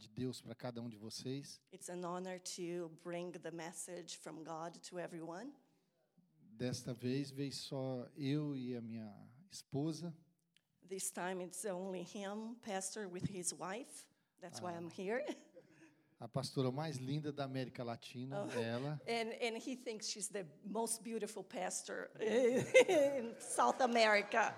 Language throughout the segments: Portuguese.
de Deus para cada um de vocês. It's an honor to bring the message from God to everyone. Desta vez veio só eu e a minha esposa. This time it's only him, pastor, with his wife. That's why I'm here. A pastora mais linda da América Latina, ela. And he thinks she's the most beautiful pastor in South America.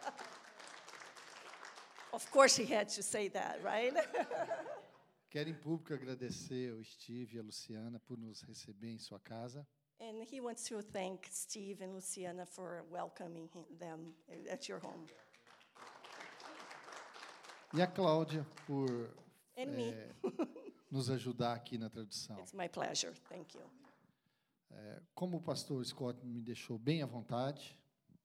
Of course he had to say that, right? Quero em público agradecer ao Steve e a Luciana por nos receber em sua casa. And he wants to thank Steve and Luciana for welcoming them at your home. E a Cláudia por And me. nos ajudar aqui na tradução. It's my pleasure. Thank you. Como o pastor Scott me deixou bem à vontade,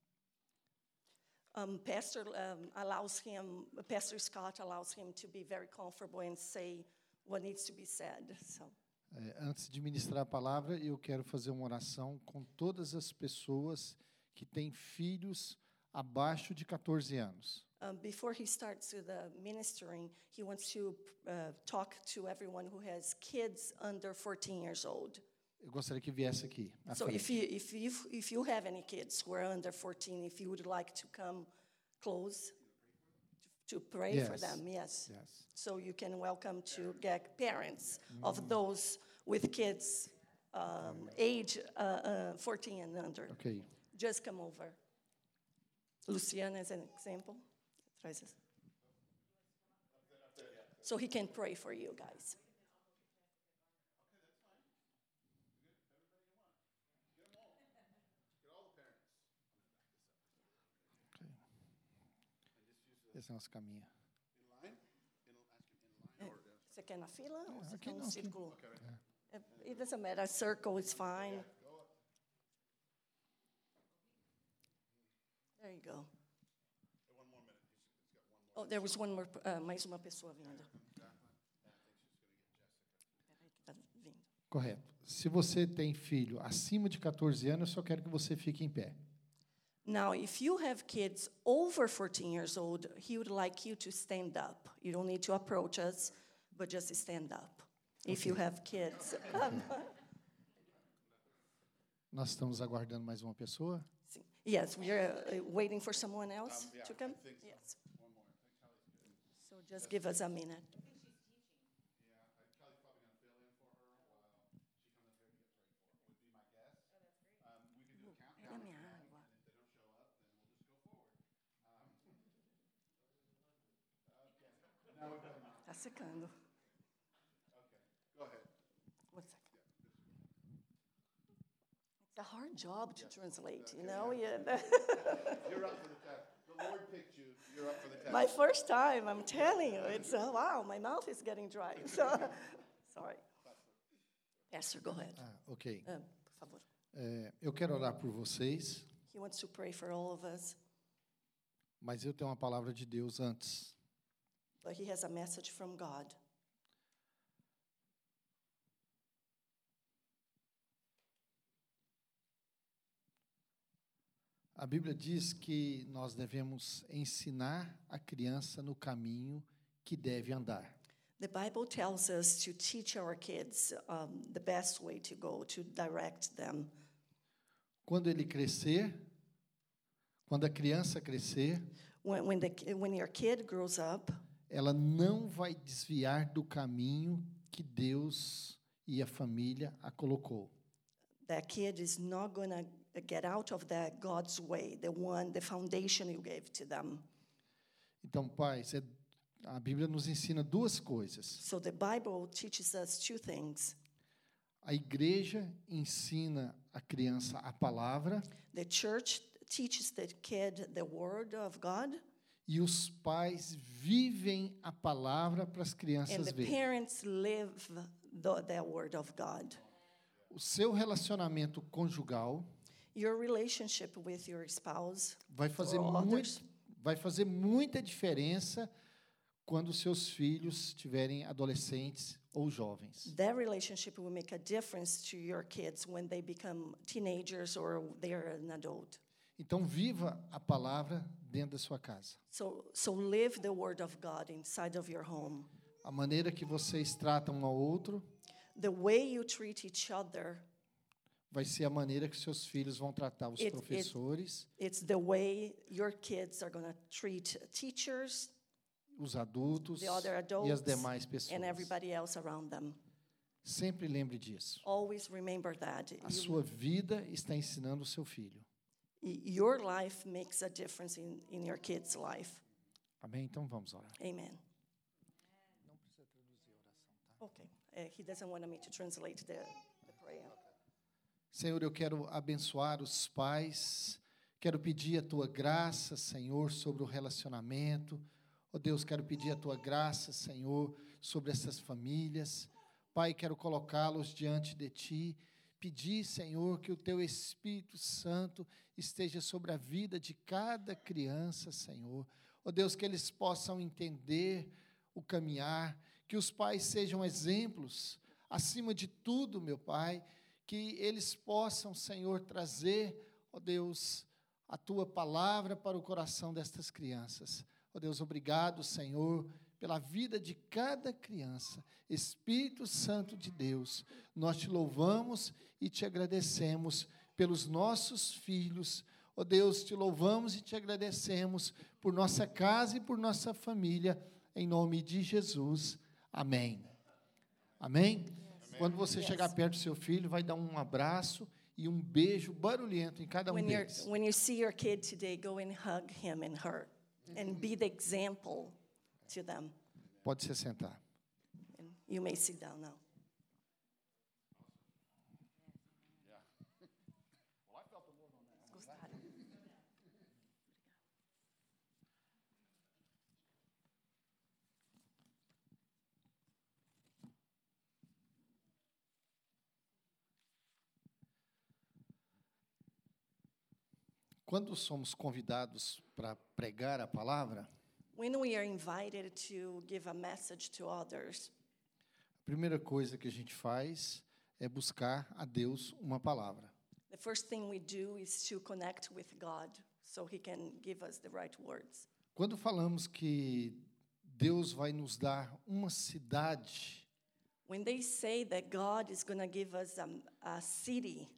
Pastor Scott allows him to be very comfortable and say what needs to be said. So, antes de ministrar a palavra, eu quero fazer uma oração com todas as pessoas que têm filhos abaixo de 14 anos. Before he starts with the ministering, he wants to talk to everyone who has kids under 14 years old. Eu gostaria que viesse aqui. So if you have any kids who are under 14, if you would like to come close to pray for them, yes. So you can welcome to get parents of those with kids age 14 and under. Okay. Just come over. Luciana is an example. So he can pray for you guys. Esse é o nosso caminho. Você quer na fila ou você Aqui quer no não, círculo? It doesn't matter. A circle is fine. There you go. Oh, there was one more, mais uma pessoa vindo. Correto. Se você tem filho acima de 14 anos, eu só quero que você fique em pé. Now, if you have kids over 14 years old, he would like you to stand up. You don't need to approach us, but just stand up. If you have kids. Nós estamos aguardando mais uma pessoa? Yes, we are waiting for someone else to come. Yes. So just give us a minute. Tá secando. Go ahead. One second. It's a hard job to translate, you know? Yeah. You're up for the test. The Lord picked you. You're up for the test. My first time, I'm telling you. It's, wow, my mouth is getting dry. So, sorry. Pastor, go ahead. Ok. Por favor. Eu quero orar por vocês, He wants to pray for all of us, mas eu tenho uma palavra de Deus antes. but he has a message from God. A Bíblia diz que nós devemos ensinar a criança no caminho que deve andar. The Bible tells us to teach our kids the best way to go, to direct them. Quando ele crescer, quando a criança crescer, When your kid grows up, ela não vai desviar do caminho que Deus e a família a colocou. that kid is not going to get out of that God's way, the foundation you gave to them. Então, pais, a Bíblia nos ensina duas coisas. So the Bible teaches us two things. A igreja ensina a criança a palavra The church teaches the kid the word of God, e os pais vivem a palavra para as and crianças the verem. parents live the word of God. O seu relacionamento conjugal Your relationship with your spouse vai fazer or others muita diferença quando seus filhos estiverem adolescentes ou jovens. that relationship will make a difference to your kids when they become teenagers or they're an adult. Então, viva a palavra dentro da sua casa. So live the word of God inside of your home. A maneira que vocês tratam um ao outro the way you treat each other, vai ser a maneira que seus filhos vão tratar os professores, it's the way your kids are going to treat teachers, os adultos the other e as adults, demais pessoas. and everybody else around them. Sempre lembre disso. Always remember that. A sua vida está ensinando o seu filho. Your life makes a difference in your kid's life. Amém? Então vamos orar. Amen. Não precisa traduzir a oração, tá? Okay. He doesn't want me to translate the prayer. Senhor, eu quero abençoar os pais, quero pedir a Tua graça, Senhor, sobre o relacionamento. Oh Deus, quero pedir a Tua graça, Senhor, sobre essas famílias. Pai, quero colocá-los diante de Ti, pedir, Senhor, que o Teu Espírito Santo esteja sobre a vida de cada criança, Senhor. Oh Deus, que eles possam entender o caminhar, que os pais sejam exemplos, acima de tudo, meu Pai, que eles possam, Senhor, trazer, ó Deus, a Tua palavra para o coração destas crianças. Ó Deus, obrigado, Senhor, pela vida de cada criança. Espírito Santo de Deus, nós Te louvamos e Te agradecemos pelos nossos filhos. Ó Deus, Te louvamos e Te agradecemos por nossa casa e por nossa família, em nome de Jesus. Amém. Amém? Quando você chegar perto do seu filho, vai dar um abraço e um beijo barulhento em cada deles. When you see your kid today, go and hug him and her, and be the example to them. Pode se sentar. And you may sit down now. Gostaram? Quando somos convidados para pregar a palavra, When we are invited to give a message to others, a primeira coisa que a gente faz é buscar a Deus uma palavra. the first thing we do is to connect with God so He can give us the right words. Quando falamos que Deus vai nos dar uma cidade, When they say that God is going to give us a city,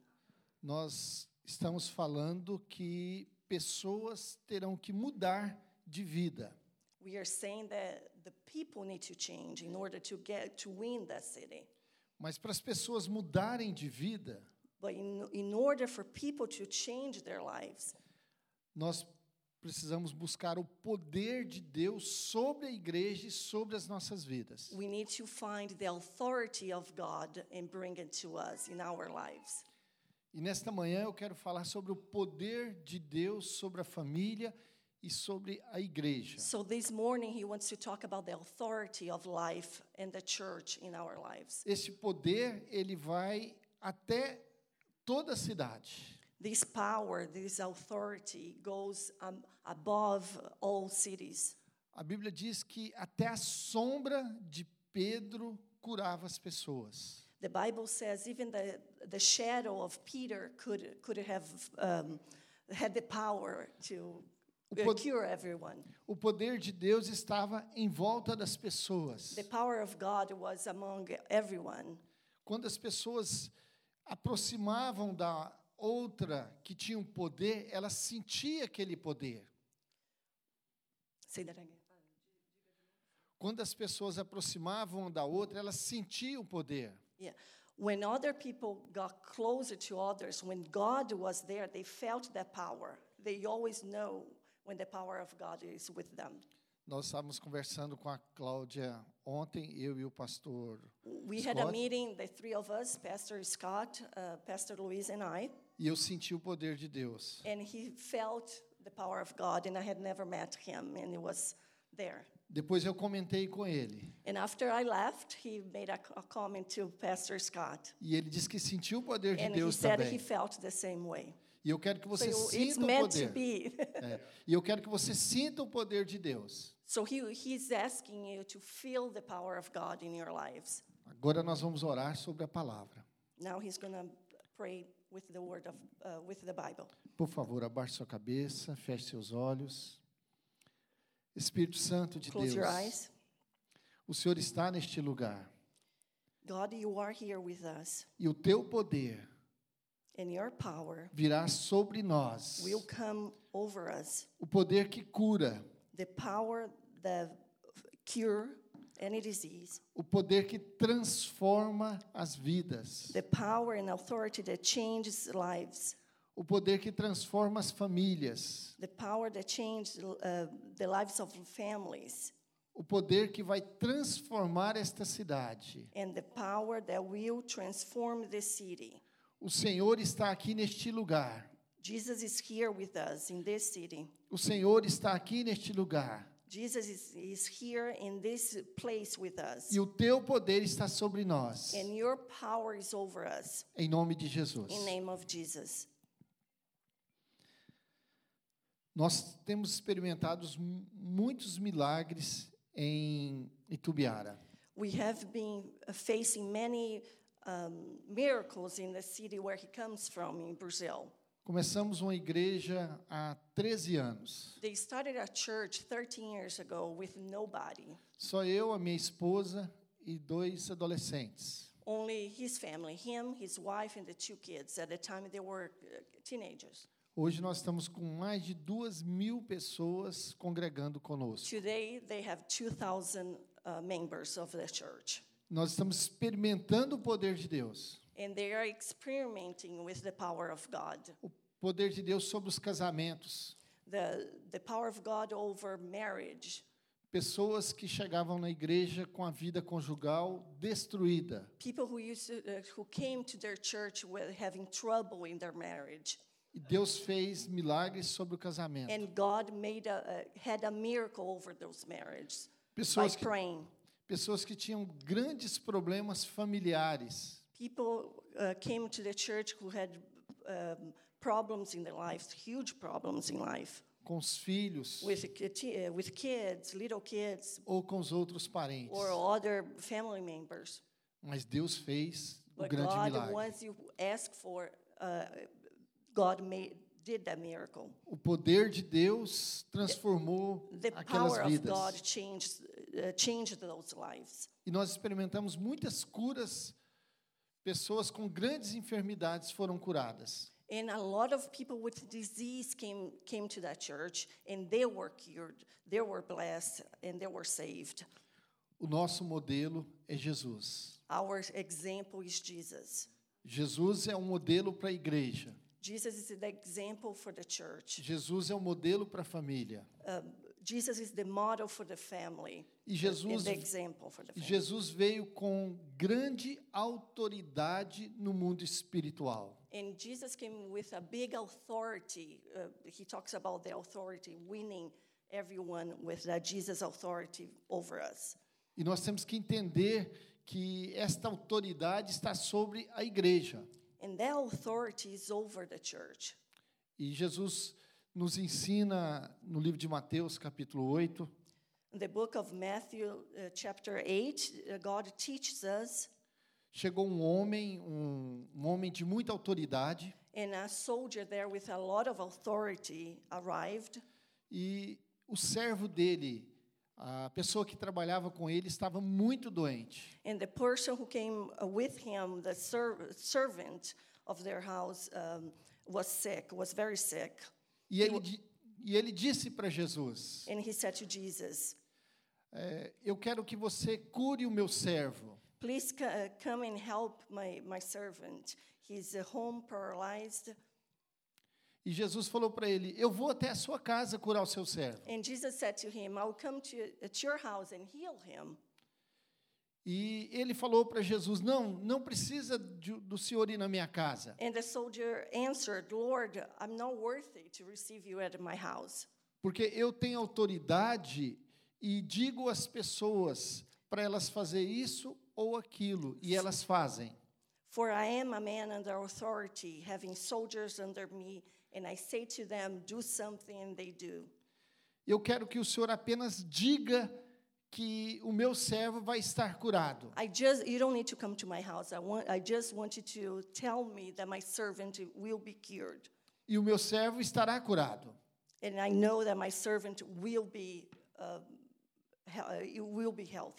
nós estamos falando que pessoas terão que mudar de vida. we are saying that the people need to change in order to win that city. Mas para as pessoas mudarem de vida, But in order for people to change their lives, nós precisamos buscar o poder de Deus sobre a igreja e sobre as nossas vidas. we need to find the authority of God and bring it to us in our lives. E nesta manhã eu quero falar sobre o poder de Deus sobre a família e sobre a igreja. So this morning he wants to talk about the authority of life and the church in our lives. Esse poder, ele vai até toda a cidade. This power, this authority goes above all cities. A Bíblia diz que até a sombra de Pedro curava as pessoas. The Bible says even the shadow of Peter could have had the power to cure everyone. O poder de Deus estava em volta das pessoas. The power of God was among everyone. Quando as pessoas aproximavam da outra que tinha um poder, ela sentia aquele poder. Say that again. Quando as pessoas aproximavam da outra, elas sentiam o poder. Yeah. When other people got closer to others, when God was there, they felt that power. They always know when the power of God is with them. Nós estávamos conversando com a Cláudia ontem, eu e o pastor We had a meeting, the three of us, Pastor Scott, Pastor Luis, and I, e eu senti o poder de Deus. and he felt the power of God, and I had never met him, and he was there. Depois eu comentei com ele, And after I left, he made a comment to Pastor Scott, e ele disse que sentiu o poder de and he Deus said também. he felt the same way. E eu quero que você So it's sinta o meant to poder. be. E eu quero que você sinta o poder de Deus. So he's asking you to feel the power of God in your lives. Agora nós vamos orar sobre a palavra. Now he's going to pray with the word of with the Bible. Por favor, abaixe sua cabeça, feche seus olhos. Espírito Santo de Close Deus, your eyes. O Senhor está neste lugar. God, you are here with us. E o teu poder And your power virá sobre nós. will come over us. O poder que cura. The power that cure any disease. O poder que transforma as vidas. The power and authority that changes lives. O poder que transforma as famílias. The power that changes the lives of families. O poder que vai transformar esta cidade. And the power that will transform the city. O Senhor está aqui neste lugar. Jesus is here with us in this city. O Senhor está aqui neste lugar. Jesus is here in this place with us. E o teu poder está sobre nós. And your power is over us. Em nome de Jesus. In name of Jesus. Nós temos experimentado muitos milagres em Itubiara. We have been facing many miracles in the city where he comes from, in Brazil. Começamos uma igreja há 13 anos. They started a church 13 years ago with nobody. Só eu, a minha esposa e 2 adolescentes. Only his family, him, his wife, and the 2 kids. At the time they were teenagers. Hoje nós estamos com mais de 2.000 pessoas congregando conosco. Today they have 2,000 members of the church. Nós estamos experimentando o poder de Deus. And they are experimenting with the power of God. O poder de Deus sobre os casamentos. The power of God over marriage. Pessoas que chegavam na igreja com a vida conjugal destruída. People who came to their church with having trouble in their marriage. E Deus fez milagres sobre o casamento. And God had a miracle over those marriages Pessoas by praying. Pessoas que tinham grandes problemas familiares. People came to the church who had problems in their lives, huge problems in life. Com os filhos. With kids, little kids. Ou com os outros parentes. Or other family members. Mas Deus fez o But grande God, milagre. once you ask for, God did that miracle. O poder de Deus transformou aquelas power vidas. of God changed those lives. E nós experimentamos muitas curas. Pessoas com grandes enfermidades foram curadas. And a lot of people with disease came to that church, and they were cured, they were blessed, and they were saved. O nosso modelo é Jesus. Our example is Jesus. Jesus é um modelo para a igreja. Jesus is the example for the church. Jesus é um modelo para a família. Jesus is the model for the family. E Jesus, the example for the family. Jesus veio com grande autoridade no mundo espiritual. And Jesus came with a big authority. He talks about the authority, winning everyone with that Jesus authority over us. E nós temos que entender que esta autoridade está sobre a igreja. And that authority is over the church. E Jesus nos ensina no livro de Mateus, capítulo 8. In the book of Matthew, chapter 8, God teaches us. Chegou um homem de muita autoridade. And a soldier there with a lot of authority arrived. E o servo dele, a pessoa que trabalhava com ele, estava muito doente. And the person who came with him, the servant of their house, was sick, was very sick. E ele disse para Jesus, And he said to Jesus, eu quero que você cure o meu servo. please come and help my servant. He's home paralyzed. E Jesus falou para ele, eu vou até a sua casa curar o seu servo. And Jesus said to him, I'll come to your house and heal him. E ele falou para Jesus, não precisa do senhor ir na minha casa. And the soldier answered, Lord, I'm not worthy to receive you at my house. Porque eu tenho autoridade e digo às pessoas para elas fazer isso ou aquilo, e elas fazem. For I am a man under authority, having soldiers under me, and I say to them, do something, and they do. Eu quero que o senhor apenas diga que o meu servo vai estar curado. You don't need to come to my house. I just want you to tell me that my servant will be cured. E o meu servo estará curado. And I know that my servant will be healthy.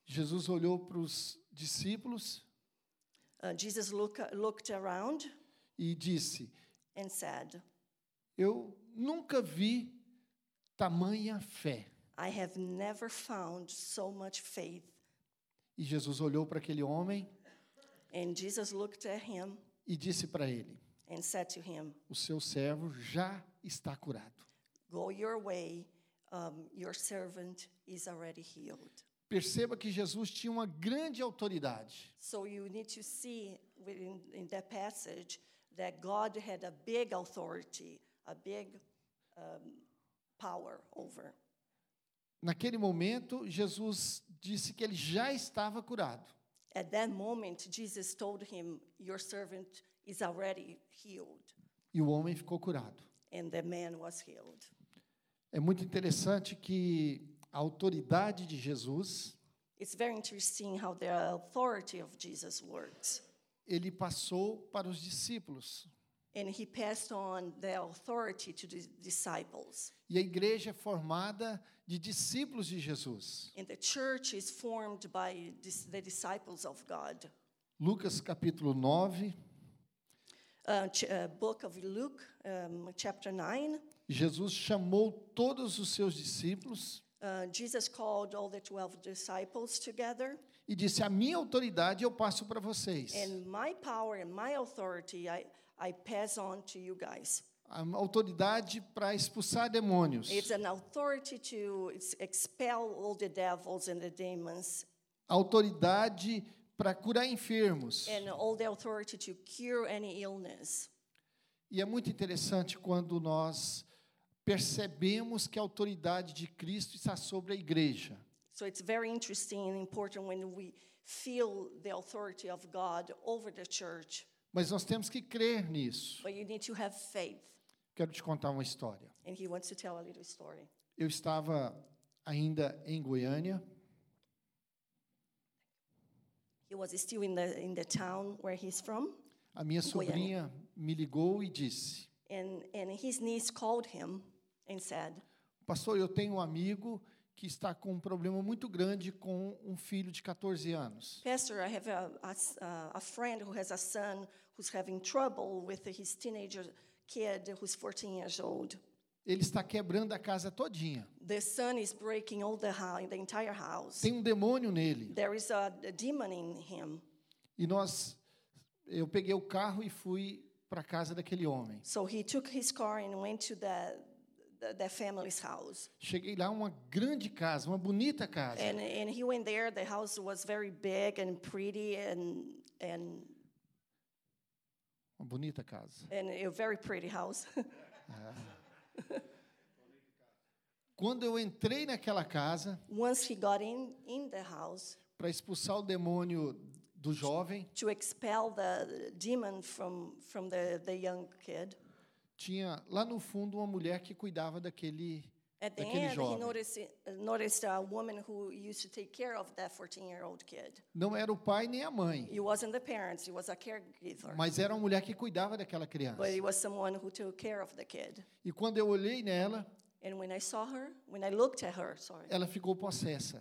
Jesus olhou para os discípulos Jesus looked around e disse: and said, eu nunca vi tamanha fé. I have never found so much faith. E Jesus olhou para aquele homem And Jesus looked at him e disse para ele: and said to him, o seu servo já está curado. go your way, your servant is already healed. Perceba que Jesus tinha uma grande autoridade. So you need to see in that passage that God had a big authority, a big power over. Naquele momento, Jesus disse que ele já estava curado. At that moment, Jesus told him, your servant is already healed. E o homem ficou curado. And the man was healed. É muito interessante que a autoridade de Jesus, It's very interesting how the authority of Jesus works. ele passou para os discípulos. And he passed on the authority to the disciples. E a igreja é formada de discípulos de Jesus. And the church is formed by the disciples of God. Lucas capítulo 9, Book of Luke, chapter 9. Jesus chamou todos os seus discípulos Jesus called all the 12 disciples together. e disse: a minha autoridade eu passo para vocês. And my power and my authority I pass on to you guys. A autoridade para expulsar demônios. It's an authority to expel all the devils and the demons. A autoridade para curar enfermos. And all the authority to cure any illness. E é muito interessante quando nós percebemos que a autoridade de Cristo está sobre a igreja. So it's very interesting and important when we feel the authority of God over the church. Mas nós temos que crer nisso. But you need to have faith. Quero te contar uma história. And he wants to tell a little story. Eu estava ainda em Goiânia. He was still in the town where he's from. A minha sobrinha me ligou e disse: And his niece called him and said, pastor, eu tenho um amigo que está com um problema muito grande com um filho de 14 anos. Pastor, I have a friend who has a son who's having trouble with his teenager kid who's 14 years old. Ele está quebrando a casa todinha. The son is breaking all the entire house. Tem um demônio nele. There is a demon in him. E eu peguei o carro e fui para a casa daquele homem. So he took his car and went to the family's house. Cheguei lá, uma grande casa, uma bonita casa. And he went there. The house was very big and pretty and Uma bonita casa. a very pretty house. Quando eu entrei naquela casa, Once he got in the house para expulsar o demônio do jovem, to expel the demon from the young kid, tinha lá no fundo uma mulher que cuidava daquele at the daquele end, jovem. he noticed a woman who used to take care of that 14-year-old kid. Não era o pai nem a mãe, It wasn't the parents, it was a caregiver. mas era uma mulher que cuidava daquela criança. But it was someone who took care of the kid. E quando eu olhei nela, And when I looked at her, ela ficou possessa.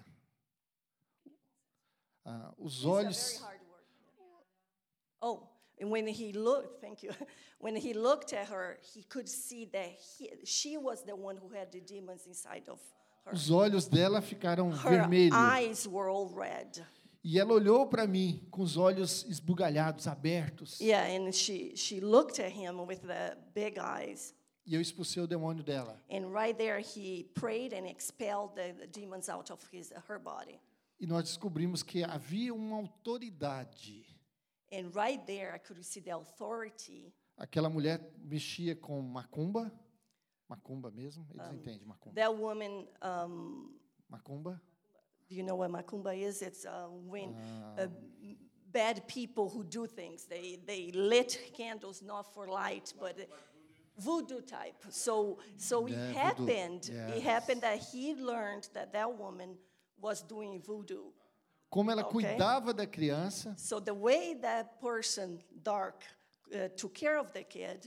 Os It's a olhos, very hard word. Oh, and when he looked, thank you. When he looked at her, he could see that she was the one who had the demons inside of her. os olhos dela ficaram Her vermelhos. eyes were all red. E ela olhou para mim com os olhos esbugalhados, abertos. Yeah, and she looked at him with the big eyes. E eu expulsei o demônio dela. And right there, he prayed and expelled the demons out of her body. E nós descobrimos que havia uma autoridade. And right there, I could see the authority. Aquela mulher mexia com macumba. Macumba mesmo? Eles entendem macumba. That woman, Macumba? do you know what macumba is? It's when bad people who do things, they lit candles not for light, but voodoo type. So Yeah, it voodoo. happened. Yes. It happened that he learned that woman was doing voodoo. Como ela Okay. cuidava da criança, So the way that person, dark, took care of the kid,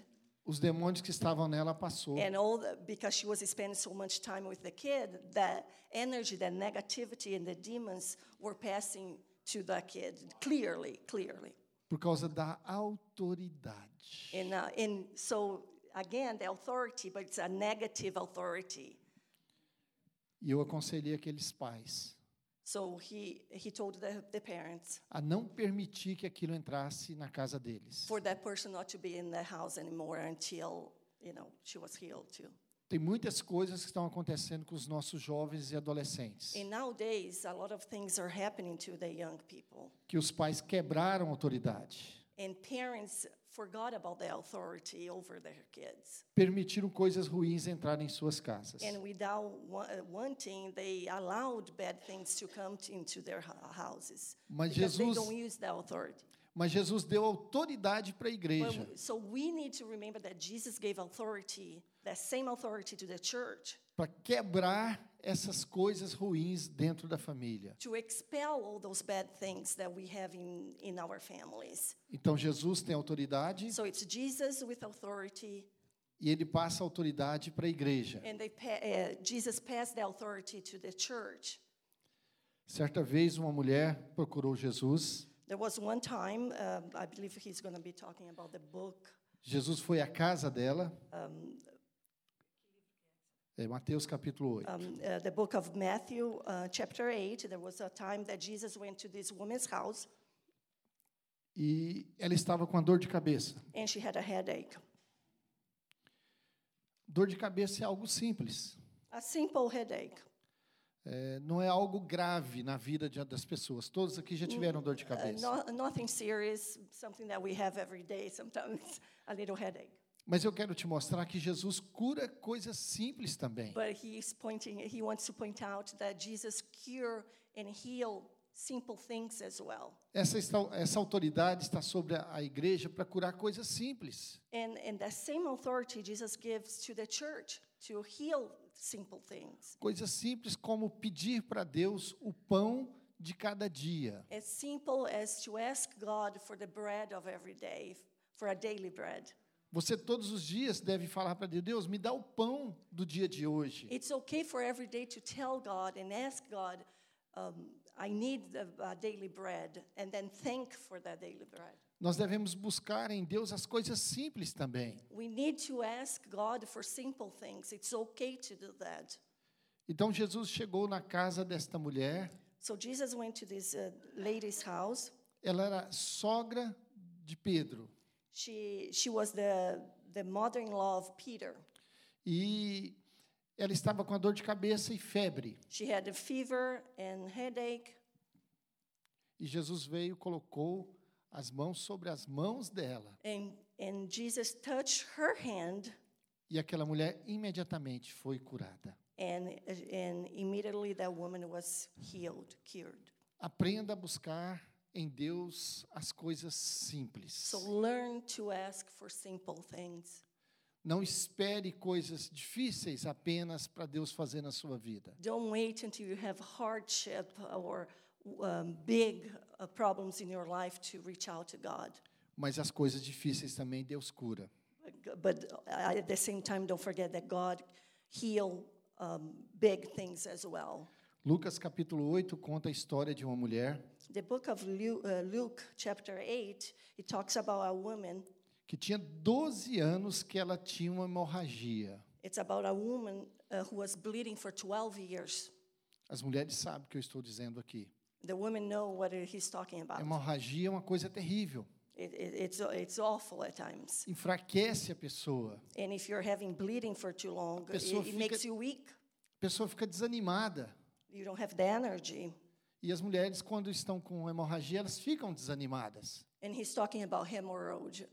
Os demônios que estavam nela passou. And because she was spending so much time with the kid, that energy, that negativity and the demons were passing to the kid clearly. Por causa da autoridade. And so again, the authority, but it's a negative authority. E eu aconselhei aqueles pais So he told the parents a não permitir que aquilo entrasse na casa deles. for that person not to be in the house anymore until, she was healed too. Tem muitas coisas que estão acontecendo com os nossos jovens e adolescentes. And nowadays, a lot of things are happening to the young people. Que os pais quebraram a autoridade. And parents forgot about the authority over their kids. Permitiram coisas ruins entrarem em suas casas. And without wanting, they allowed bad things to come into their houses. Mas because Jesus- they don't use the authority. Mas Jesus deu autoridade para a igreja. So we need to remember that Jesus gave authority, that same authority to the church, Para quebrar essas coisas ruins dentro da família. to expel all those bad things that we have in our families. Então Jesus tem autoridade So it's Jesus with authority, e ele passa a autoridade para a igreja. and Jesus passed the authority to the church. Certa vez uma mulher procurou Jesus. There was one time, I believe he's going to be talking about the book. Jesus foi à casa dela. Mateus capítulo 8. The book of Matthew, chapter 8, there was a time that Jesus went to this woman's house, E ela estava com a dor de cabeça. and she had a headache. Dor de cabeça é algo simples. A simple headache. Não é algo grave na vida das pessoas. Todos aqui já tiveram dor de cabeça. Nothing serious, something that we have every day, sometimes a little headache. Mas eu quero te mostrar que Jesus cura coisas simples também. But he wants to point out that Jesus cure and heal simple things as well. Essa autoridade está sobre a igreja para curar coisas simples. And that same authority Jesus gives to the church to heal simple things. Coisas simples como pedir para Deus o pão de cada dia. As simple as to ask God for the bread of every day, for a daily bread. Você todos os dias deve falar para Deus: Deus, me dá o pão do dia de hoje. It's okay for every day to tell God and ask God, I need a daily bread, and then thank for that daily bread. Nós devemos buscar em Deus as coisas simples também. We need to ask God for simple things. It's okay to do that. Então Jesus chegou na casa desta mulher. So Jesus went to this lady's house. Ela era sogra de Pedro. She was the mother-in-law of Peter. E ela estava com a dor de cabeça e febre. She had a fever and headache. E Jesus veio e colocou as mãos sobre as mãos dela. And Jesus touched her hand, E aquela mulher imediatamente foi curada. and immediately that woman was cured. Aprenda a buscar em Deus as coisas simples. So learn to ask for simple things. Não espere coisas difíceis apenas para Deus fazer na sua vida. Don't wait until you have hardship or big problems in your life to reach out to God. Mas as coisas difíceis também Deus cura. But at the same time, don't forget that God heals big things as well. Lucas capítulo 8 conta a história de uma mulher The book of Luke, chapter 8, it talks about a woman. que tinha 12 anos que ela tinha uma hemorragia. It's about a woman who was bleeding for 12 years. As mulheres sabem o que eu estou dizendo aqui. The women know what he's talking about. Hemorragia é uma coisa terrível. It's awful at times. Enfraquece a pessoa. And if you're having bleeding for too long, it makes you weak. A pessoa fica desanimada. You don't have the energy. E as mulheres, quando estão com hemorragia, elas ficam desanimadas. And he's talking about hemorrhage.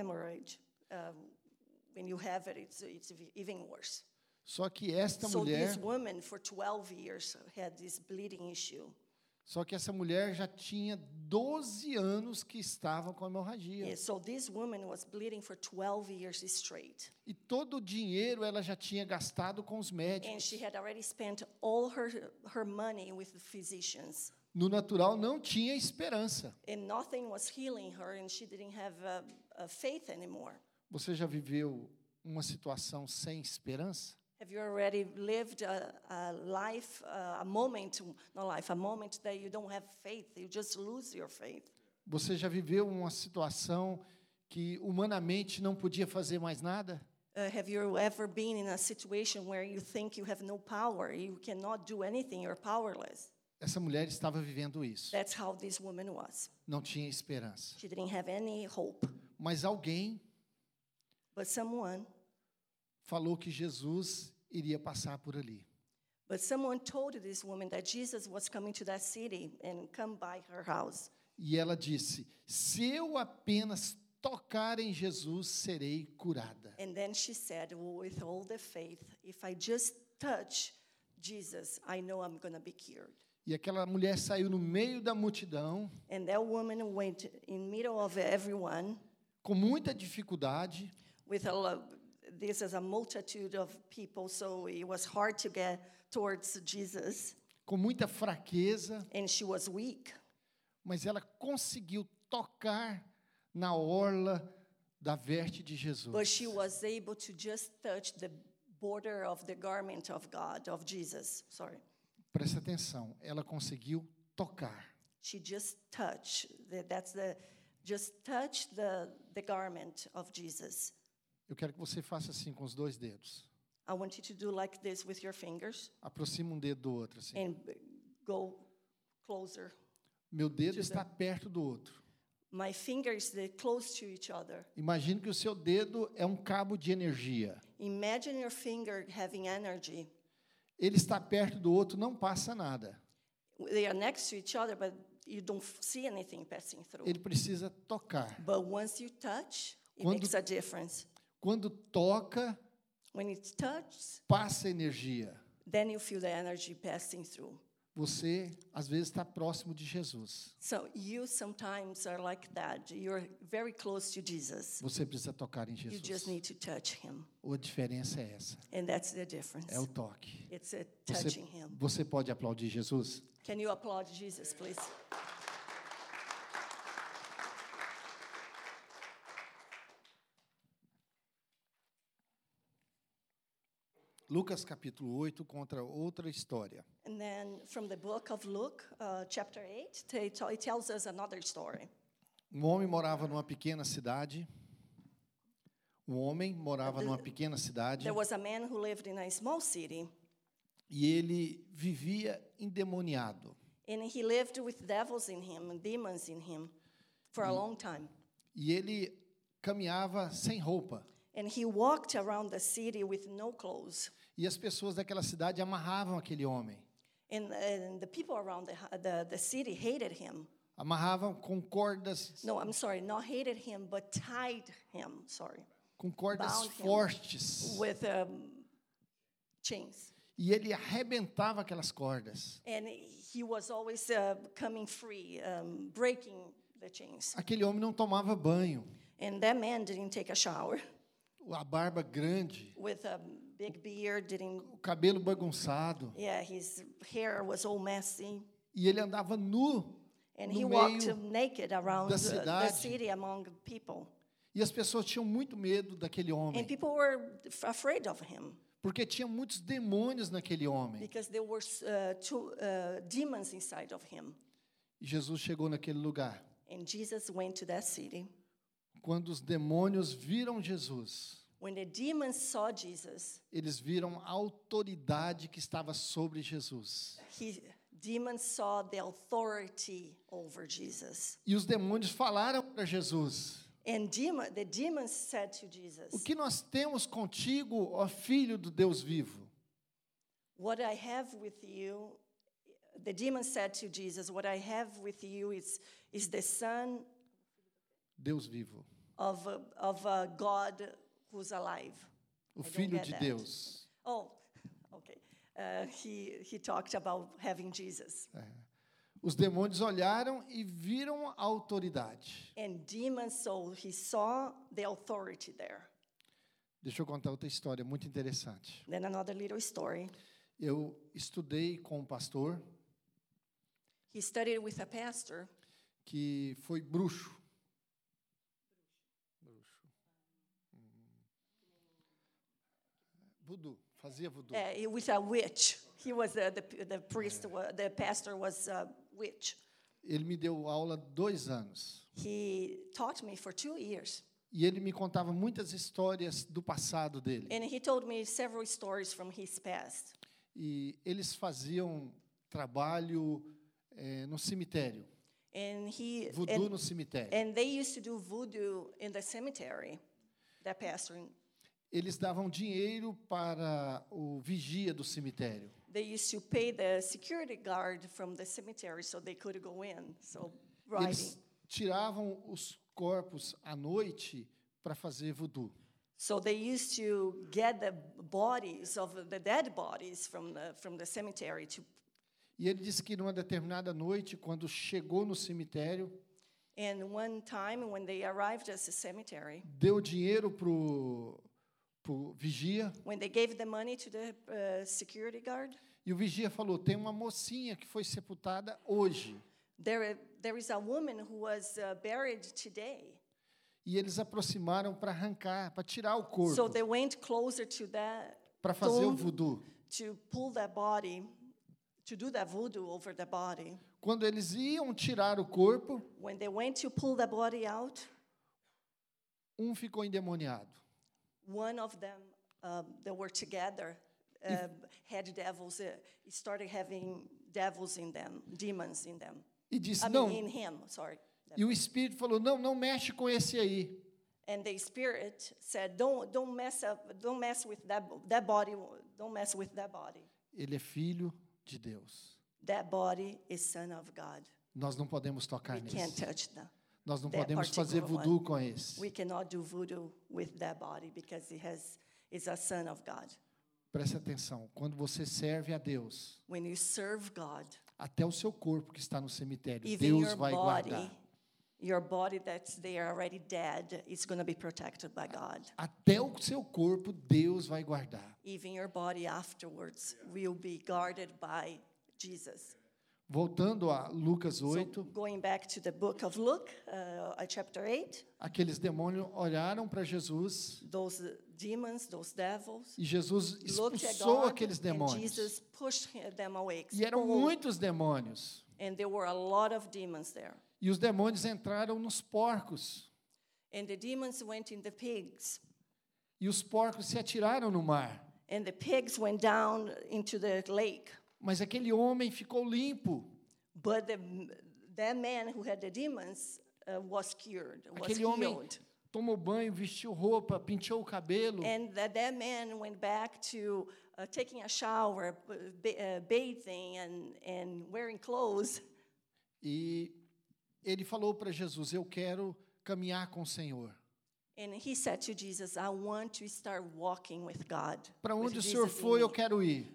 When you have it, it's even worse. Só que esta So mulher, this woman for 12 years had this bleeding issue. só que essa mulher já tinha 12 anos que estava com hemorragia. Yeah, so this woman was bleeding for 12 years straight. E todo o dinheiro ela já tinha gastado com os And médicos. she had already spent all her money with the physicians. No natural não tinha esperança. And nothing was healing her, and she didn't have faith anymore. Você já viveu uma situação sem esperança? Have you already lived a life, a moment that you don't have faith, you just lose your faith? Você já viveu uma situação que humanamente não podia fazer mais nada? Have you ever been in a situation where you think you have no power, you cannot do anything, you're powerless? Essa mulher estava vivendo isso. That's how this woman was. Não tinha esperança. She didn't have any hope. Mas alguém But someone falou que Jesus iria passar por ali. told this woman that Jesus was coming to that city and come by her house. E ela disse: se eu apenas tocar em Jesus, serei curada. And then she said, with all the faith, if I just touch Jesus, I know I'm going to be cured. E aquela mulher saiu no meio da multidão, And that woman went in middle of everyone com muita dificuldade, with this is a multitude of people, so it was hard to get towards Jesus. com muita fraqueza, And she was weak. mas ela conseguiu tocar na orla da veste de Jesus. But she was able to just touch the border of the garment of God, of Jesus. Sorry. Presta atenção, ela conseguiu tocar. She just touched. Just touched the garment of Jesus. Eu quero que você faça assim com os dois dedos. I want you to do like this with your fingers Aproxima um dedo do outro assim. and go closer. Meu dedo está perto do outro. My fingers, they're close to each other. Imagine que o seu dedo é um cabo de energia. Imagine your finger having energy. Ele está perto do outro, não passa nada. They are next to each other, but you don't see anything passing through. Ele precisa tocar. But once you touch, it Quando- makes a difference. Quando toca, When it touches, passa energia. then you feel the energy passing through. Você, às vezes, está próximo de Jesus. So you sometimes are like that. You're very close to Jesus. Você precisa tocar em You just Jesus. need to touch him. A diferença é essa. And that's the difference. É o toque. It's touching him. Você pode aplaudir Jesus? Can you applaud Jesus, please? Lucas capítulo 8 conta outra história. And then from the book of Luke, chapter 8, it tells us another story. Um homem morava numa pequena cidade. There was a man who lived in a small city, E ele vivia endemoniado. and he lived with devils in him and demons in him for a long time. E ele caminhava sem roupa. And he walked around the city with no clothes. E as pessoas daquela cidade amarravam aquele homem. And the people around the city hated him. Amarravam com cordas, No, I'm sorry, not hated him, but tied him, com cordas bound him. fortes. with chains. E ele arrebentava aquelas cordas. And he was always coming free, breaking the chains. Aquele homem não tomava banho. And that man didn't take a shower, A barba grande, with a big beard, o cabelo bagunçado. his hair was all messy. E ele andava nu And no he walked meio naked around da the cidade. city among people. E as pessoas tinham muito medo daquele homem. And people were afraid of him Porque tinha muitos demônios naquele homem. because there were two demons inside of him. E Jesus chegou naquele lugar. And Jesus went to that city. Quando os demônios viram Jesus, When the demons saw Jesus, eles viram a autoridade que estava sobre Jesus. demons saw the authority over Jesus. E os demônios falaram para Jesus: And the demons said to Jesus, o que nós temos contigo, ó Filho do Deus vivo? what I have with you, the demons said to Jesus, what I have with you is the Son Deus vivo. of a God who's alive. O I don't Filho get de that. Deus. Oh, okay. He talked about having Jesus. Os demônios olharam e viram a autoridade. And demons, so he saw the authority there. Deixa eu contar outra história muito interessante. Then another little story. Eu estudei com um pastor He studied with a pastor que foi bruxo. Voodoo, fazia voodoo. With a witch. He was the priest. The pastor was a witch. Ele me deu aula 2 anos. He taught me for 2 years. E ele me contava muitas histórias do passado dele. And he told me several stories from his past. E eles faziam trabalho no cemitério. Voodoo no cemitério. And they used to do voodoo in the cemetery. That pastor. Eles davam dinheiro para o vigia do cemitério. They used to pay the security guard from the cemetery so they could go in. So Eles tiravam os corpos à noite para fazer voodoo. So they used to get the bodies of the dead bodies from the cemetery to. E ele disse que numa determinada noite, quando chegou no cemitério, And one time when they arrived at the cemetery, deu dinheiro pro vigia. When they gave the money to the security guard, e o vigia falou: tem uma mocinha que foi sepultada hoje. There is a woman who was buried today. E eles aproximaram para arrancar, para tirar o corpo. So they went closer to that. Para fazer o voodoo. To pull that body, to do that voodoo over the body. Quando eles iam tirar o corpo, when they went to pull the body out, ficou endemoniado. One of them, they were together, had devils. Started having devils in them, demons in them. E disse, não. In him, sorry. E o espírito falou, não mexe com esse aí. And the spirit said, don't mess with that body. Don't mess with that body. Ele é filho de Deus. That body is son of God. Nós não podemos tocar nesse. We can't touch them. Nós não podemos fazer voodoo com esse. We cannot do voodoo with that body because it's a son of God. Preste atenção, quando você serve a Deus, when you serve God, até o seu corpo que está no cemitério, Deus vai guardar. Your body that's there already dead is going to be protected by God. Até o seu corpo Deus vai guardar. Even your body afterwards will be guarded by Jesus. Voltando a Lucas 8. So going back to the book of Luke, chapter 8. Aqueles demônios olharam para Jesus. Those demons, those devils. E Jesus expulsou aqueles demônios. Jesus pushed them away. E eram muitos demônios. And there were a lot of demons there. E os demônios entraram nos porcos. And the demons went in the pigs. E os porcos se atiraram no mar. And the pigs went down into the lake. Mas aquele homem ficou limpo. But that man who had the demons was cured. Aquele homem tomou banho, vestiu roupa, penteou o cabelo. And that man went back to taking a shower, bathing and wearing clothes. E ele falou para Jesus, eu quero caminhar com o Senhor. And he said to Jesus, I want to start walking with God. Para onde o Senhor foi, eu quero ir.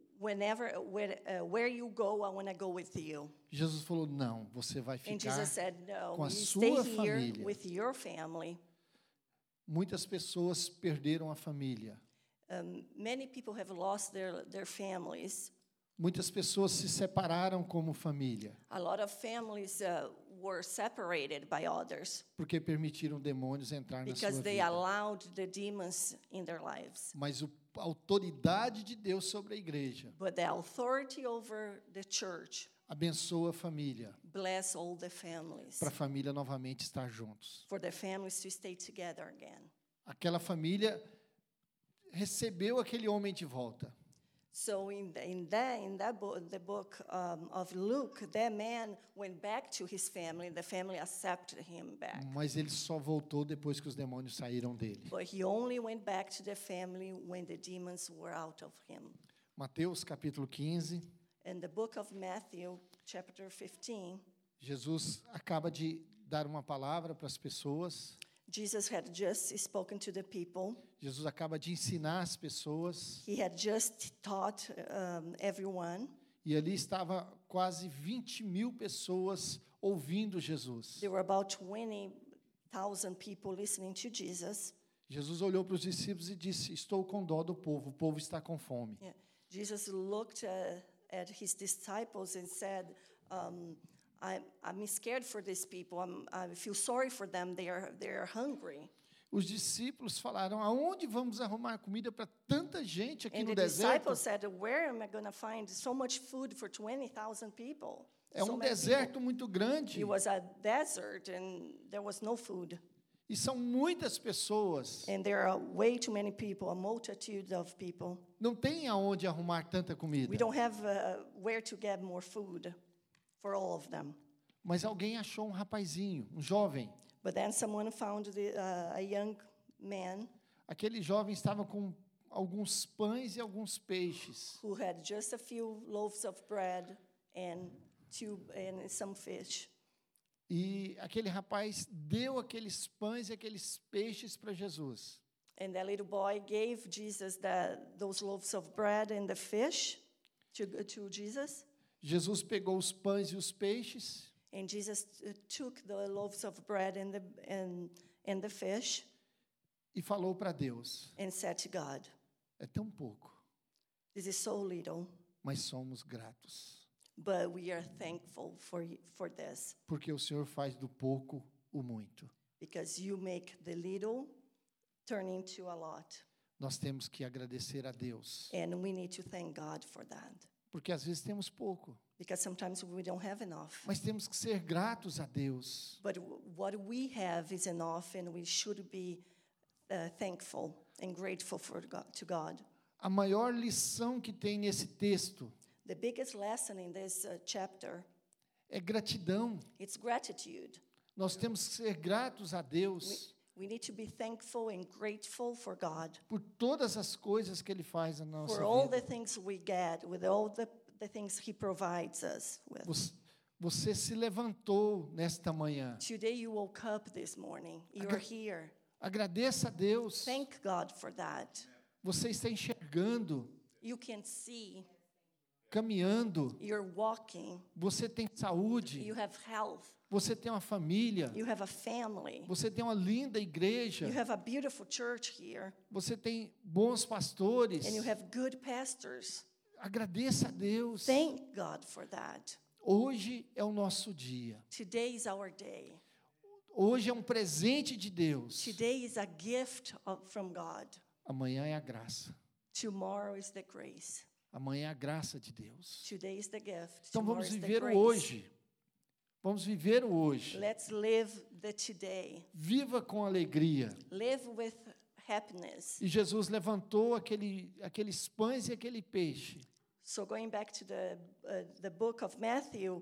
Where you go, I want to go with you. Jesus falou, não, você vai ficar And Jesus said, no, com a you sua stay here família. With your family. Muitas pessoas perderam a família. Many people have lost their families. Muitas pessoas se separaram como família. A lot of families were separated by others. Porque permitiram demônios entrar na sua Because they vida. allowed the demons in their lives. Mas a autoridade de Deus sobre a igreja But the authority over the church abençoa a família. Bless all the families. Para a família novamente estar juntos. For the families to stay together again. Aquela família recebeu aquele homem de volta. So in that book, the book of Luke, that man went back to his family. The family accepted him back. Mas ele só voltou depois que os demônios saíram dele. But he only went back to the family when the demons were out of him. Mateus capítulo 15. In the book of Matthew, chapter 15, Jesus acaba de dar uma palavra para as pessoas. Jesus had just spoken to the people. Jesus acaba de ensinar as pessoas. He had just taught everyone. E ali estava quase 20.000 pessoas ouvindo Jesus. There were about 20,000 people listening to Jesus. Jesus olhou para os discípulos e disse, estou com dó do povo, o povo está com fome. Yeah. Jesus looked at his disciples and said, I'm scared for these people. I feel sorry for them. They are hungry. Os discípulos falaram: aonde vamos arrumar comida para tanta gente aqui And no the deserto? disciples said, where am I going to find so much food for 20,000 people? É um deserto muito grande. It was a desert and there was no food. E são muitas pessoas. And there are way too many people, a multitude of people. Não tem aonde arrumar tanta comida. We don't have where to get more food for all of them. Mas alguém achou um rapazinho, um jovem. But then someone found a young man Aquele jovem estava com alguns pães e alguns peixes. who had just a few loaves of bread and some fish. E aquele rapaz deu aqueles pães e aqueles peixes para Jesus. And that little boy gave Jesus those loaves of bread and the fish to Jesus. Jesus pegou os pães e os peixes. And Jesus took the loaves of bread and the fish E falou para Deus: and said to God, é tão pouco, this is so little, mas somos gratos. but we are thankful for this. Porque o Senhor faz do pouco o muito. Because you make the little turn into a lot. Nós temos que agradecer a Deus. And we need to thank God for that. Porque às vezes temos pouco. Because sometimes we don't have enough. Mas temos que ser gratos a Deus. But what we have is enough, and we should be thankful and grateful to God. A maior lição que tem nesse texto The biggest lesson in this chapter, é gratidão. it's gratitude. Nós temos que ser gratos a Deus We need to be thankful and grateful for God por todas as coisas que Ele faz na nossa for all the vida. things we get, with all the things He provides us with. Você se levantou nesta manhã. Today you woke up this morning. You're here. Agradeça a Deus. Thank God for that. Você está enxergando, You can see. caminhando. You're walking. Você tem saúde. You have health. Você tem uma família. You have a family. Você tem uma linda igreja. You have a beautiful church here. Você tem bons pastores. And you have good pastors. Agradeça a Deus. Thank God for that. Hoje é o nosso dia. Today is our day. Hoje é um presente de Deus. Today is a gift from God. Amanhã é a graça. Tomorrow is the grace. Amanhã é a graça de Deus. Today is the gift. Então Tomorrow vamos is the viver o grace. hoje. Vamos viver o hoje. Let's live the today. Viva com alegria. Live with happiness. E Jesus levantou aqueles pães e aquele peixe. So going back to the book of Matthew,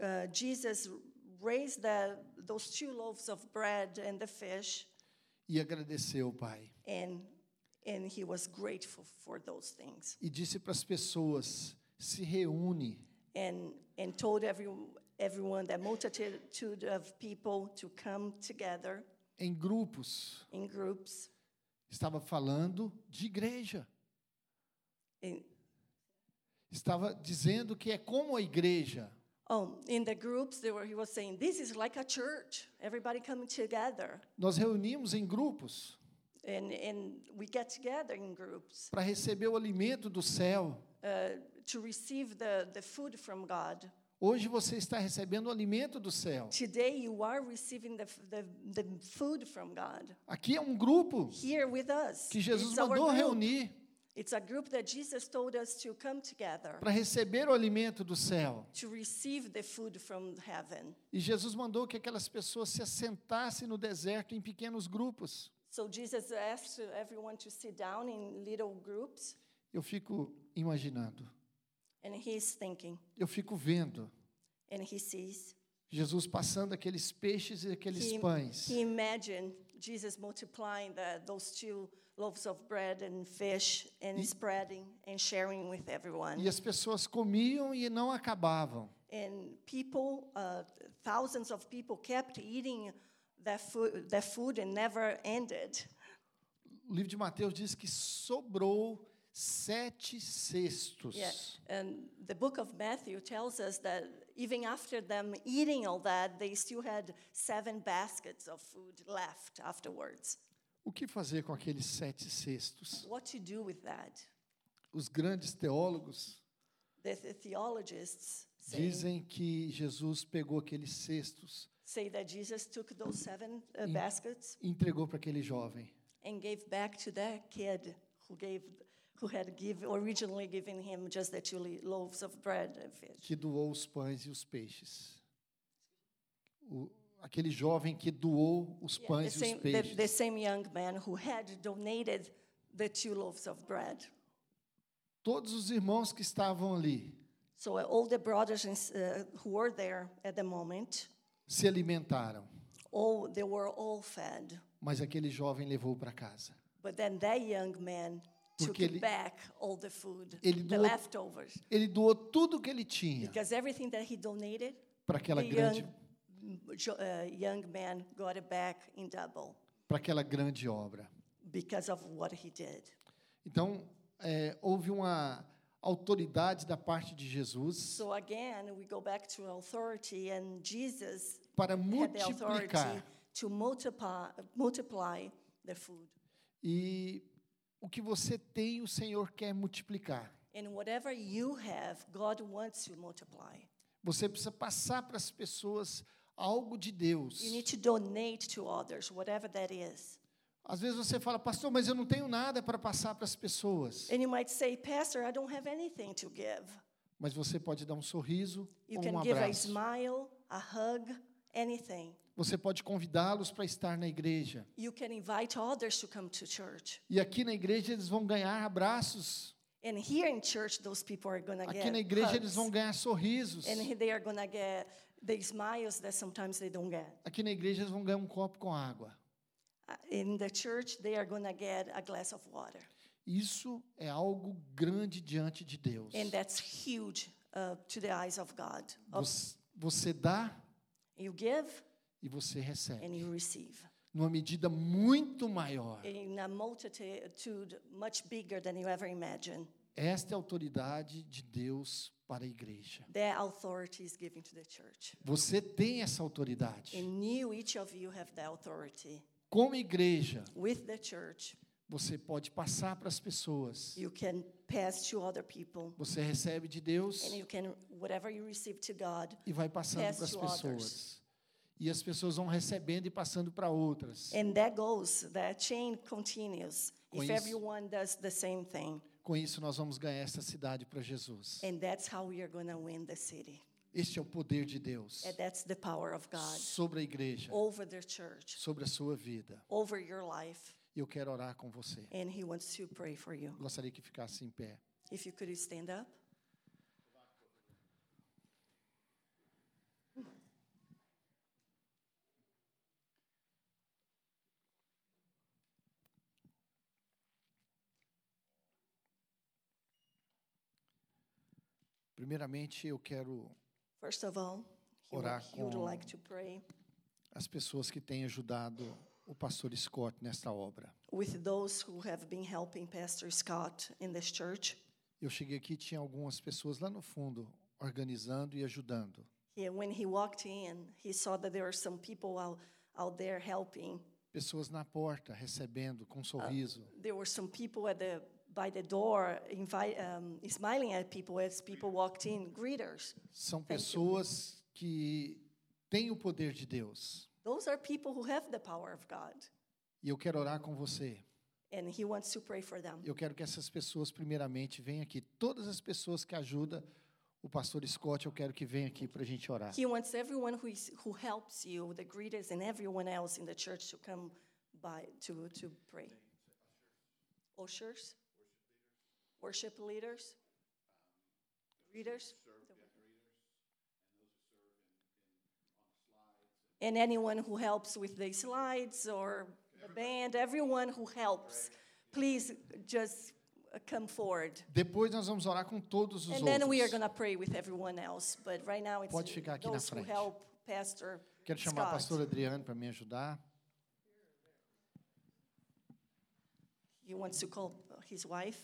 Jesus raised those 2 loaves of bread and the fish, E agradeceu o Pai. and he was grateful for those things. E disse para as pessoas: se reúne. And told everyone, that multitude of people, to come together Em grupos. in groups. Estava falando de igreja. Estava dizendo que é como a igreja. In the groups, he was saying, this is like a church. Everybody coming together. Nós reunimos em grupos And we get together in groups para receber o alimento do céu. to receive the food from God. Hoje você está recebendo o alimento do céu. Today you are receiving the food from God. Aqui é um grupo Here with us. que Jesus It's our mandou group. reunir It's a group that Jesus told us to come together para receber o alimento do céu. to receive the food from heaven. E Jesus mandou que aquelas pessoas se assentassem no deserto em pequenos grupos. So Jesus asked everyone to sit down in little groups, Eu fico imaginando, and he's thinking, eu fico vendo and he sees. Jesus passando aqueles peixes e aqueles pães. He imagined Jesus multiplying those 2 loaves of bread and fish and spreading and sharing with everyone. E as pessoas comiam e não acabavam. And people, thousands of people kept eating that food and never ended. O livro de Mateus diz que sobrou 7 cestos. Yeah. And the book of Matthew tells us that even after them eating all that, they still had 7 baskets of food left afterwards. O que fazer com aqueles 7 cestos? What to do with that? Os grandes teólogos The theologists say, dizem que Jesus pegou aqueles cestos say that Jesus took those 7 baskets entregou para aquele jovem. and gave back to that kid who had originally given him just the 2 loaves of bread and fish. Que doou os pães e os peixes. Aquele jovem que doou os pães e os peixes. The same young man who had donated the 2 loaves of bread. Todos os irmãos que estavam ali So all the brothers who were there at the moment, se alimentaram, they were all fed. mas aquele jovem levou para casa. But then that young man took back all the food, the leftovers. Ele doou tudo que ele tinha. Because everything that he donated, para aquela grande young man got it back in double. Para aquela grande obra. Because of what he did. Então, houve uma autoridade da parte de Jesus. So again, we go back to authority, and Jesus para had the authority multiplicar. To multiply the food. E o que você tem, o Senhor quer multiplicar. And whatever you have, God wants to multiply. Você precisa passar para as pessoas algo de Deus. You need to donate to others, whatever that is. Às vezes você fala, pastor, mas eu não tenho nada para passar para as pessoas. And you might say, Pastor, I don't have anything to give. Mas você pode dar um sorriso You ou can um give a abraço. smile, a hug, anything. Você pode convidá-los para estar na igreja. You can invite others to come to church. E aqui na igreja eles vão ganhar abraços. And here in church, those people are going to get Aqui na igreja hugs. eles vão ganhar sorrisos. And they are going to get the smiles that sometimes they don't get. Aqui na igreja eles vão ganhar um copo com água. In the church, they are going to get a glass of water. Isso é algo grande diante de Deus. And that's huge to the eyes of God. Você dá You give e você recebe. and you receive. Numa medida muito maior. In a multitude much bigger than you ever imagined. Esta é a autoridade de Deus para a igreja. That authority is given to the church. Você tem essa autoridade. And each of you have that authority. Como igreja, with the church, você pode passar para as pessoas. you can pass to other people. Você recebe de Deus And you can, whatever you receive to God, e vai passando pass para as to pessoas. others. E as pessoas vão recebendo e passando para outras. And that chain continues Com if isso- everyone does the same thing. Com isso, nós vamos ganhar esta cidade para Jesus. And that's how we are going to win the city. Este é o poder de Deus And that's the power of God sobre a igreja, over the church, sobre a sua vida. over your life. E eu quero orar com você. And He wants to pray for you. Gostaria que ficasse em pé. If you could stand up. Primeiramente, eu quero First of all, Orar he would com- like to pray as pessoas que têm ajudado o pastor Scott nesta obra. with those who have been helping Pastor Scott in this church. Eu cheguei aqui, tinha algumas pessoas lá no fundo organizando e ajudando. When he walked in, he saw that there were some people out there helping. Pessoas na porta recebendo com um sorriso. There were some people by the door smiling at people as people walked in, greeters. São Thank you. pessoas que têm o poder de Deus. Those are people who have the power of God. E eu quero orar com você. And he wants to pray for them. Eu quero que essas pessoas, primeiramente, venham aqui. Todas as pessoas que ajudam o pastor Scott, eu quero que venham aqui para a gente orar. He wants everyone who helps you, the greeters and everyone else in the church to come by to pray. Ushers? Worship leaders? Greeters? And anyone who helps with the slides or the band, everyone who helps, please just come forward. Depois nós vamos orar com todos os And then we are outros. going to pray with everyone else. But right now it's Pode ficar aqui na those who frente. help Pastor Quero chamar a Scott. pastora Adriane para me ajudar. He wants to call his wife.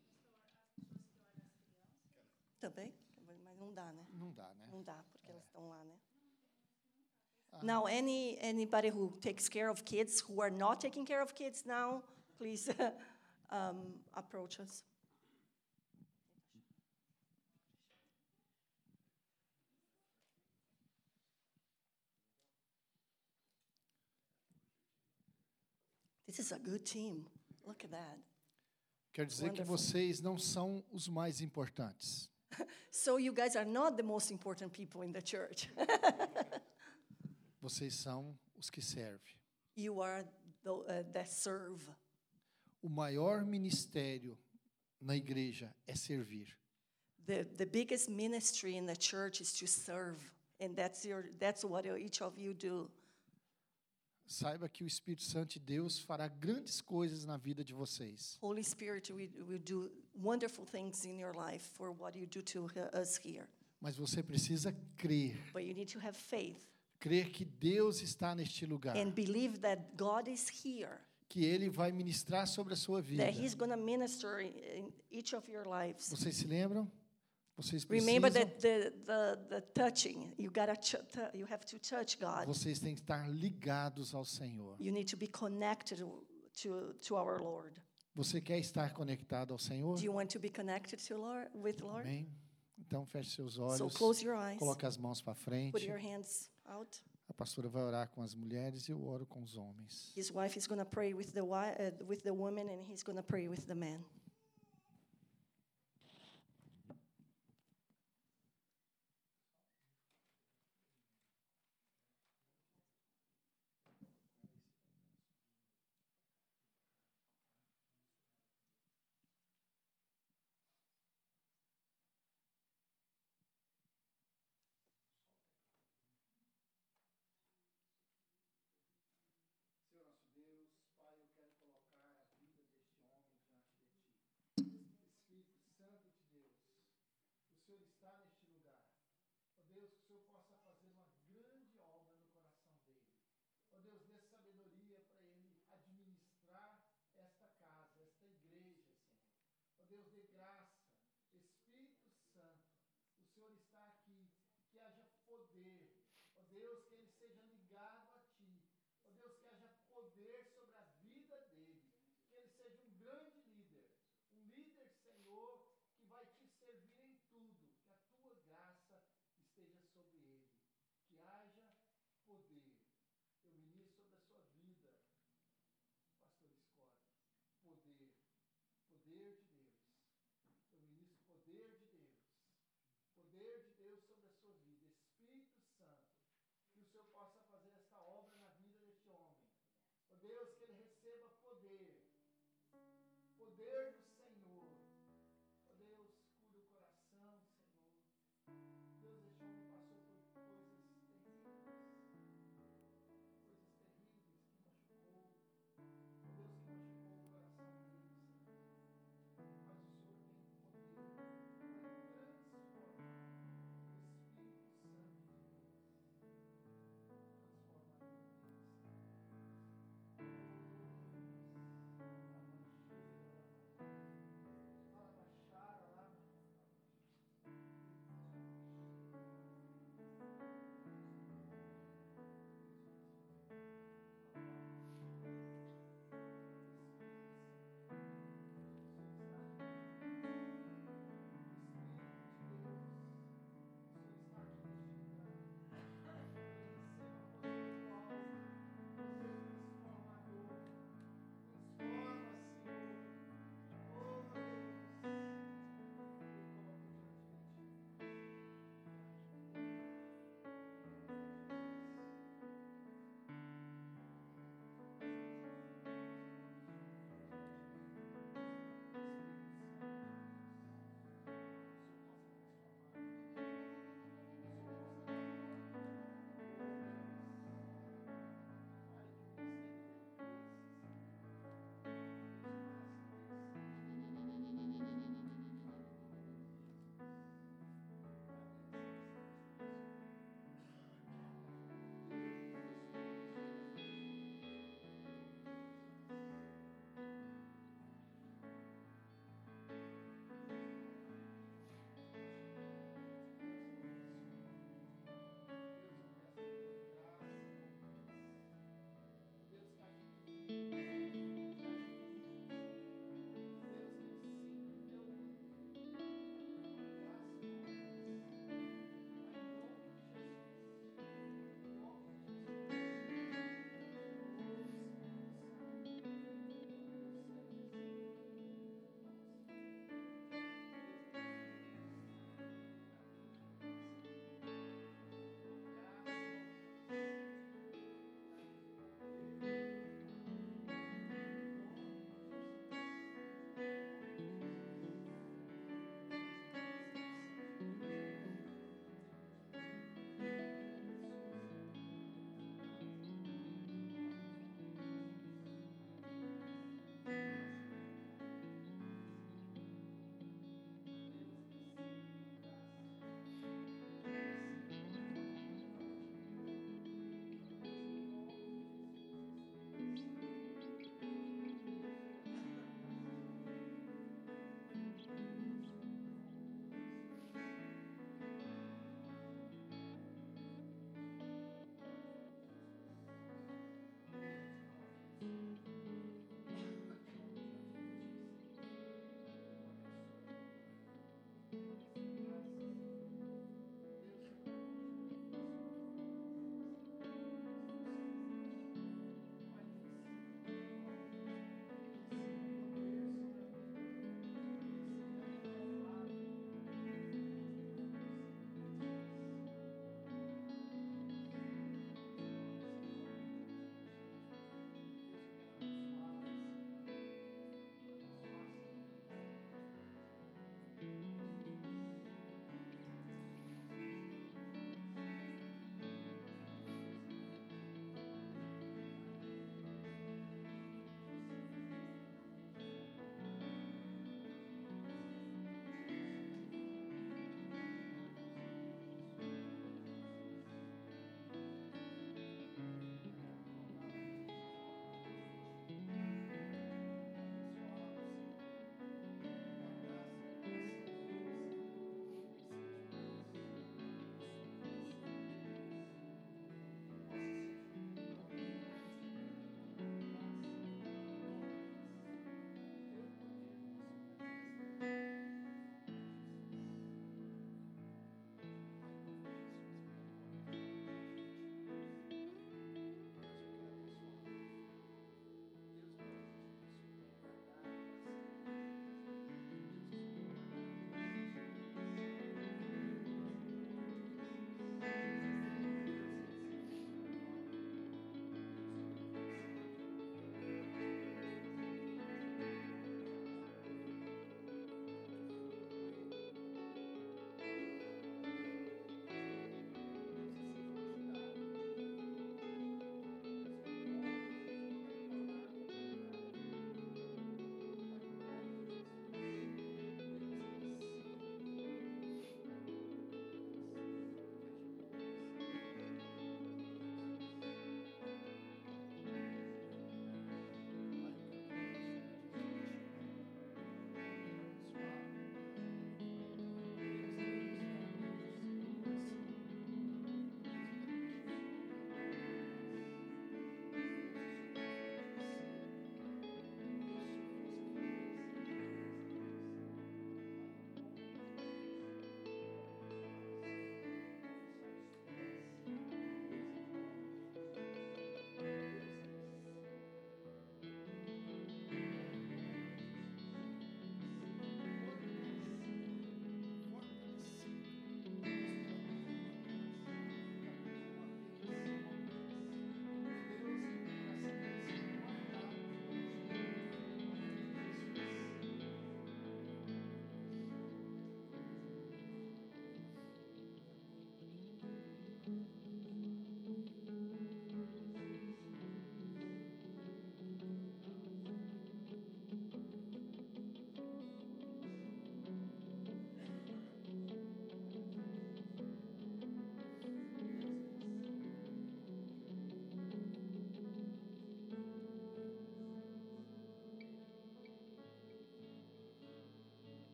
Também? Mas não dá, né? Não dá, né? Não dá, porque elas estão lá, né? Now, anybody who takes care of kids, who are not taking care of kids now, please approach us. This is a good team. Look at that. Quer dizer que vocês não são os mais importantes. So you guys are not the most important people in the church. Vocês são os que servem. You are that serve. O maior ministério na igreja é servir. The biggest ministry in the church is to serve, and that's what each of you do. Saiba que o Espírito Santo de Deus fará grandes coisas na vida de vocês. Holy Spirit will do wonderful things in your life for what you do to us here. Mas você precisa crer. But you need to have faith. Crer que Deus está neste lugar. And believe that God is here. Que Ele vai ministrar sobre a sua vida. That He's going to minister in each of your lives. Vocês se lembram? Vocês precisam. Remember that the touching, you have to touch God. Vocês têm que estar ligados ao Senhor. You need to be connected to our Lord. Você quer estar conectado ao Senhor? Do you want to be connected with Lord? Amém. Então feche seus olhos. So close your eyes. Coloque as mãos para frente. Put your hands out. A pastora vai orar com as mulheres e eu oro com os homens. His wife is going to pray with the woman, and he's going to pray with the man. Senhor está neste lugar. Ó Deus, que o Senhor possa fazer uma grande obra no coração dele. Ó Deus, dê sabedoria para ele administrar esta casa, esta igreja, Senhor. Ó Deus, dê graça. Espírito Santo, o Senhor está aqui. Que haja poder. Ó Deus, que ele seja ligado a Ti. Ó Deus, que haja poder sobre a vida dele. Que ele seja um grande líder. Um líder, Senhor, que vai Te servir em tudo, que a Tua graça esteja sobre ele, que haja poder. Eu ministro sobre a sua vida, pastor Scott, poder de Deus. Eu ministro poder de Deus sobre a sua vida. Espírito Santo, que o Senhor possa fazer esta obra na vida deste homem. Ó Deus, que ele receba poder do Senhor. Ó Deus, cura o coração, Senhor. Deus, este homem passou por coisas terríveis que machucou. Ó Deus, que machucou o coração dele, Senhor. Mas o Senhor tem poder para transformar. Espírito Santo de Deus, transforma a vida dele, Senhor. Oh, Deus,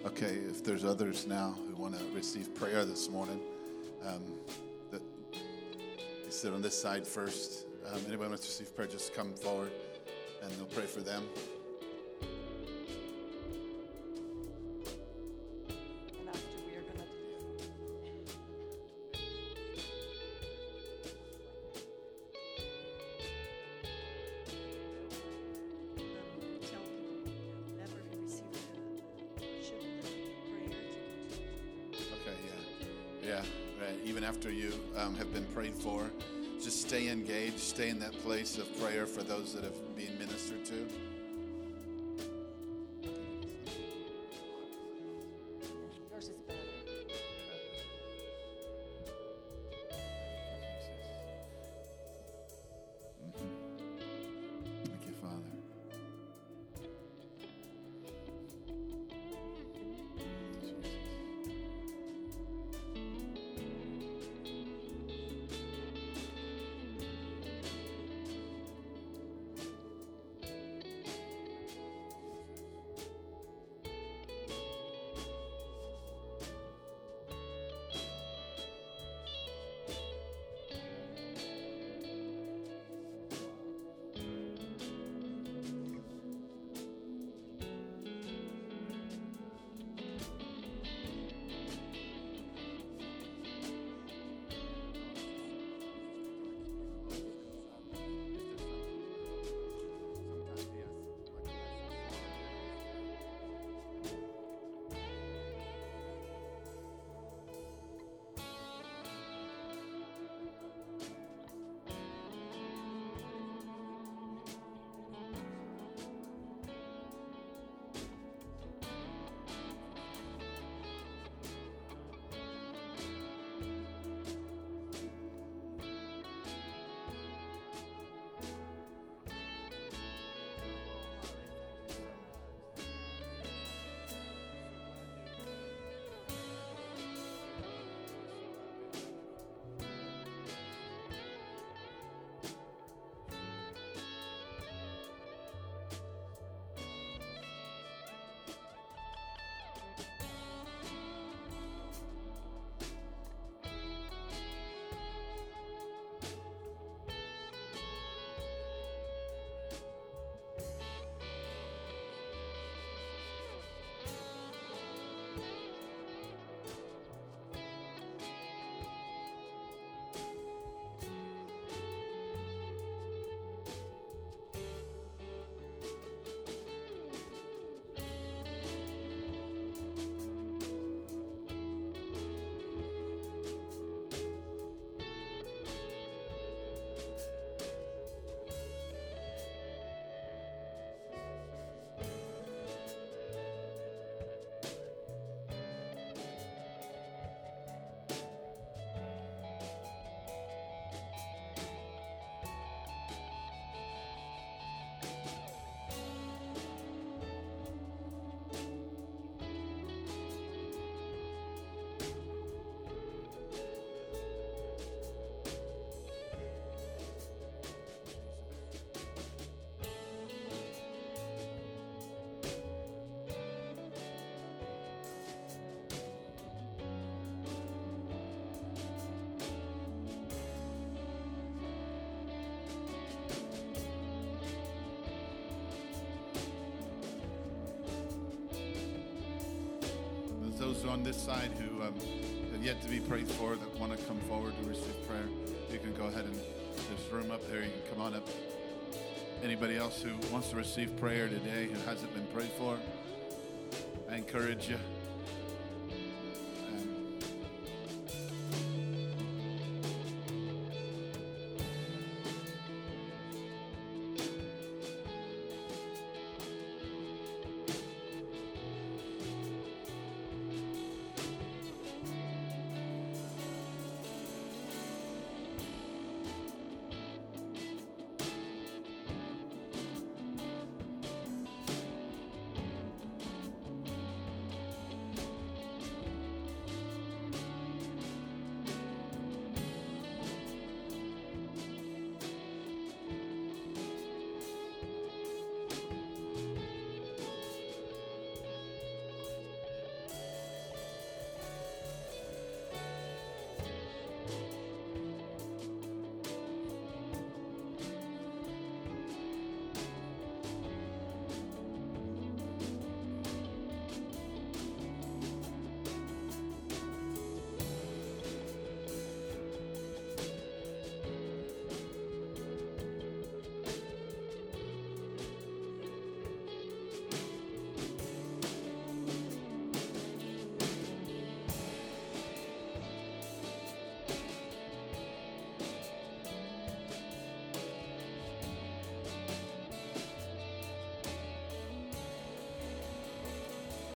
Okay, if there's others now who want to receive prayer this morning, that you sit on this side first. Anybody wants to receive prayer, just come forward and they'll pray for them. And after we are going to tell people who never received the worship, the prayer to go to. Okay, yeah, right. Even after you have been prayed for, just stay engaged, stay in that place of prayer for those that have been ministered to. Yours is better. Thank you, Father. Those on this side who have yet to be prayed for that want to come forward to receive prayer, you can go ahead and there's room up there. You can come on up. Anybody else who wants to receive prayer today who hasn't been prayed for, I encourage you.